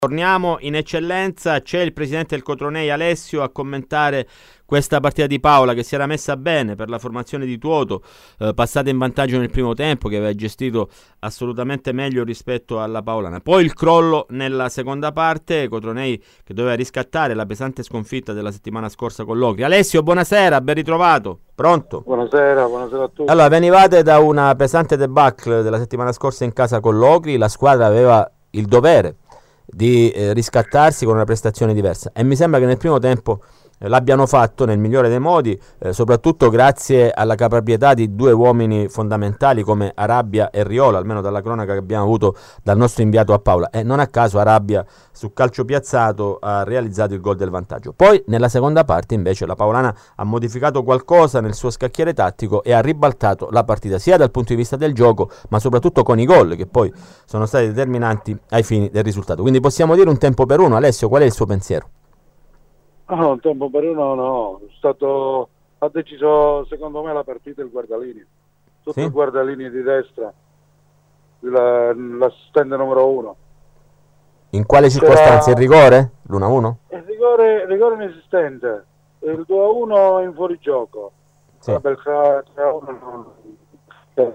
Torniamo in eccellenza, c'è il presidente del Cotronei Alessio a commentare questa partita di Paola che si era messa bene per la formazione di Tuoto, passata in vantaggio nel primo tempo, che aveva gestito assolutamente meglio rispetto alla Paolana. Poi il crollo nella seconda parte, Cotronei che doveva riscattare la pesante sconfitta della settimana scorsa con l'Ocri. Alessio, buonasera, ben ritrovato. Pronto? Buonasera a tutti. Allora, venivate da una pesante debacle della settimana scorsa in casa con l'Ocri, la squadra aveva il dovere di riscattarsi con una prestazione diversa e mi sembra che nel primo tempo l'abbiano fatto nel migliore dei modi, soprattutto grazie alla caparbietà di due uomini fondamentali come Arabia e Riola, almeno dalla cronaca che abbiamo avuto dal nostro inviato a Paola, e non a caso Arabia su calcio piazzato ha realizzato il gol del vantaggio. Poi nella seconda parte invece la Paolana ha modificato qualcosa nel suo scacchiere tattico e ha ribaltato la partita sia dal punto di vista del gioco ma soprattutto con i gol che poi sono stati determinanti ai fini del risultato. Quindi possiamo dire un tempo per uno. Alessio, qual è il suo pensiero? No, un tempo per uno no, ha deciso secondo me la partita il guardalinee, tutto sì? Il guardalinee di destra, l'assistente numero 1. In quale circostanze? Il rigore? L'1-1? Il rigore inesistente, il 2-1 in fuorigioco. Sì. Vabbè, il 3-1 no.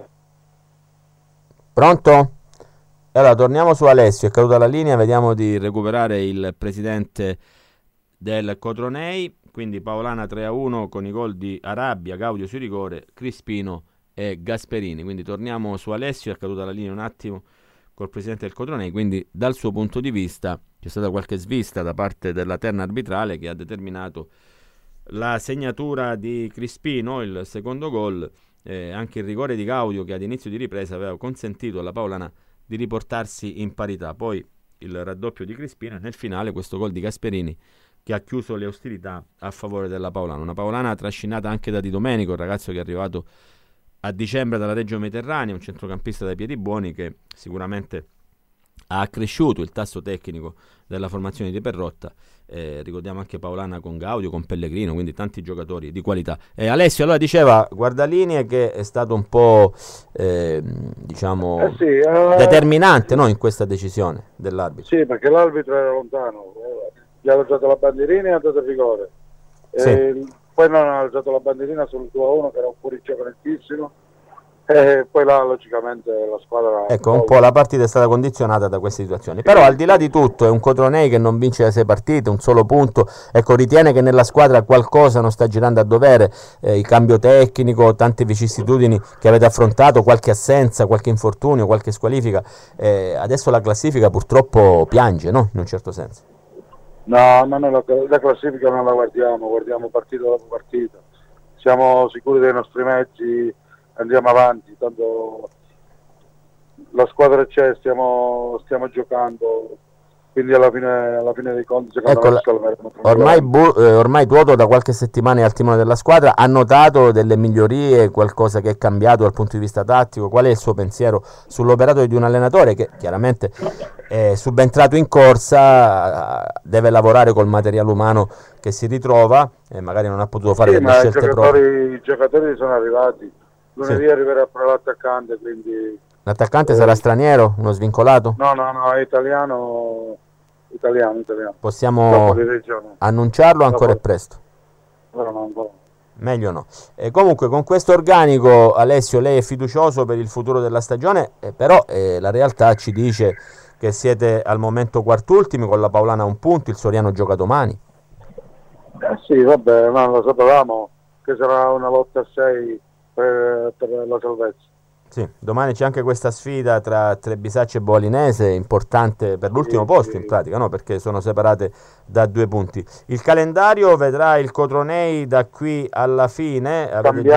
Pronto? Allora torniamo su Alessio, è caduta la linea, vediamo di recuperare il presidente del Cotronei. Quindi Paolana 3-1 con i gol di Arabia, Gaudio su rigore, Crispino e Gasperini. Quindi torniamo su Alessio, è caduta la linea un attimo col presidente del Cotronei, quindi dal suo punto di vista c'è stata qualche svista da parte della terna arbitrale che ha determinato la segnatura di Crispino, il secondo gol, anche il rigore di Gaudio che ad inizio di ripresa aveva consentito alla Paolana di riportarsi in parità. Poi il raddoppio di Crispino e nel finale questo gol di Gasperini che ha chiuso le ostilità a favore della Paolana. Una Paolana trascinata anche da Di Domenico, il ragazzo che è arrivato a dicembre dalla Reggio Mediterranea, un centrocampista dai piedi buoni che sicuramente ha accresciuto il tasso tecnico della formazione di Perrotta. Ricordiamo anche Paolana con Gaudio, con Pellegrino, quindi tanti giocatori di qualità. Alessio allora diceva guardalinee che è stato un po' determinante, no, in questa decisione dell'arbitro. Sì, perché l'arbitro era lontano, gli ha alzato la bandierina e ha dato il rigore. Sì. Poi non ha alzato la bandierina sul 2-1 che era un fuorigioco nettissimo. E poi là logicamente la squadra... Ecco, un po' la partita è stata condizionata da queste situazioni. Però al di là di tutto è un Cotronei che non vince da 6 partite, un solo punto. Ecco, ritiene che nella squadra qualcosa non sta girando a dovere, il cambio tecnico, tante vicissitudini che avete affrontato, qualche assenza, qualche infortunio, qualche squalifica. Adesso la classifica purtroppo piange, no? In un certo senso. No, la classifica non la guardiamo partita dopo partita. Siamo sicuri dei nostri mezzi, andiamo avanti, tanto la squadra c'è, stiamo giocando, quindi alla fine dei conti secondo me salveremo. Ormai Tuoto da qualche settimana è al timone della squadra, ha notato delle migliorie, qualcosa che è cambiato dal punto di vista tattico? Qual è il suo pensiero sull'operato di un allenatore che chiaramente è subentrato in corsa, deve lavorare col materiale umano che si ritrova e magari non ha potuto fare delle scelte proprie? I giocatori sono arrivati, lunedì arriverà per l'attaccante, quindi... L'attaccante sarà straniero, uno svincolato? No, è italiano. Possiamo annunciarlo? Ancora è presto? No. Meglio no. Comunque con questo organico, Alessio, lei è fiducioso per il futuro della stagione, però la realtà ci dice che siete al momento quartultimi con la Paolana a un punto, il Soriano gioca domani. Sì, vabbè, ma lo sapevamo che sarà una lotta a 6 per la salvezza. Sì, domani c'è anche questa sfida tra Trebisacce e Boalinese, importante per l'ultimo posto in pratica, no? Perché sono separate da 2 punti. Il calendario vedrà il Cotronei da qui alla fine.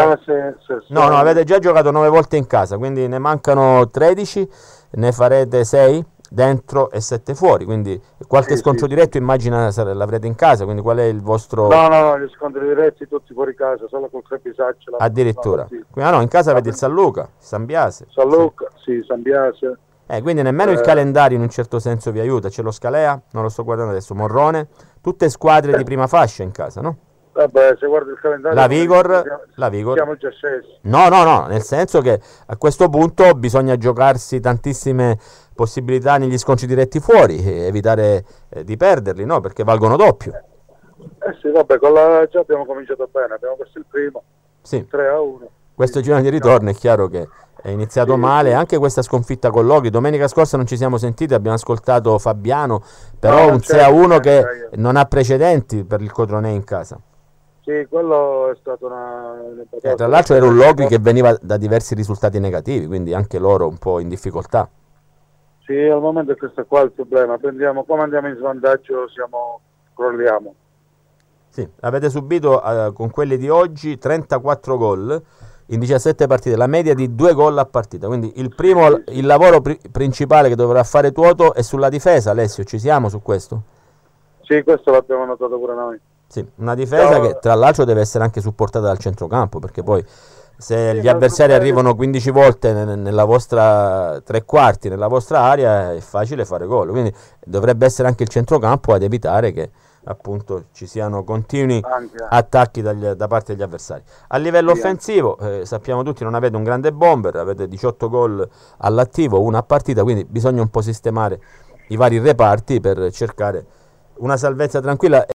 Avete già giocato 9 volte in casa, quindi ne mancano 13, ne farete 6 dentro e 7 fuori, quindi qualche scontro diretto immagina l'avrete in casa, quindi qual è il vostro... No, gli scontri diretti tutti fuori casa, solo col Trebisacce. Addirittura? Quindi in casa avete il San Luca, San Biase. San Biase. Quindi nemmeno il calendario in un certo senso vi aiuta, c'è lo Scalea, non lo sto guardando adesso, Morrone, tutte squadre di prima fascia in casa, no? Vabbè, se guardi il calendario... La Vigor. Siamo già scesi. No, nel senso che a questo punto bisogna giocarsi tantissime possibilità negli scontri diretti fuori, evitare di perderli, no? Perché valgono doppio. Sì, vabbè, già abbiamo cominciato bene, abbiamo perso il primo, Sì. 3-1. Questo girone di ritorno è chiaro che è iniziato male, anche questa sconfitta con Logri. Domenica scorsa non ci siamo sentiti, abbiamo ascoltato Fabiano, però un 6-1 che non ha precedenti per il Cotronei in casa. Sì, quello è stato una Tra l'altro era un Logri che veniva da diversi risultati negativi, quindi anche loro un po' in difficoltà. Sì, al momento è questo qua il problema. Come andiamo in svantaggio crolliamo. Sì, avete subito con quelli di oggi 34 gol in 17 partite, la media di 2 gol a partita, quindi il lavoro principale che dovrà fare Tuoto è sulla difesa. Alessio, ci siamo su questo? Sì, questo l'abbiamo notato pure noi. Sì, una difesa che tra l'altro deve essere anche supportata dal centrocampo, perché poi se gli avversari arrivano 15 volte nella vostra tre quarti, nella vostra area, è facile fare gol, quindi dovrebbe essere anche il centrocampo ad evitare che appunto ci siano continui attacchi da parte degli avversari. A livello offensivo, sappiamo tutti, non avete un grande bomber, avete 18 gol all'attivo, una a partita, quindi bisogna un po' sistemare i vari reparti per cercare una salvezza tranquilla.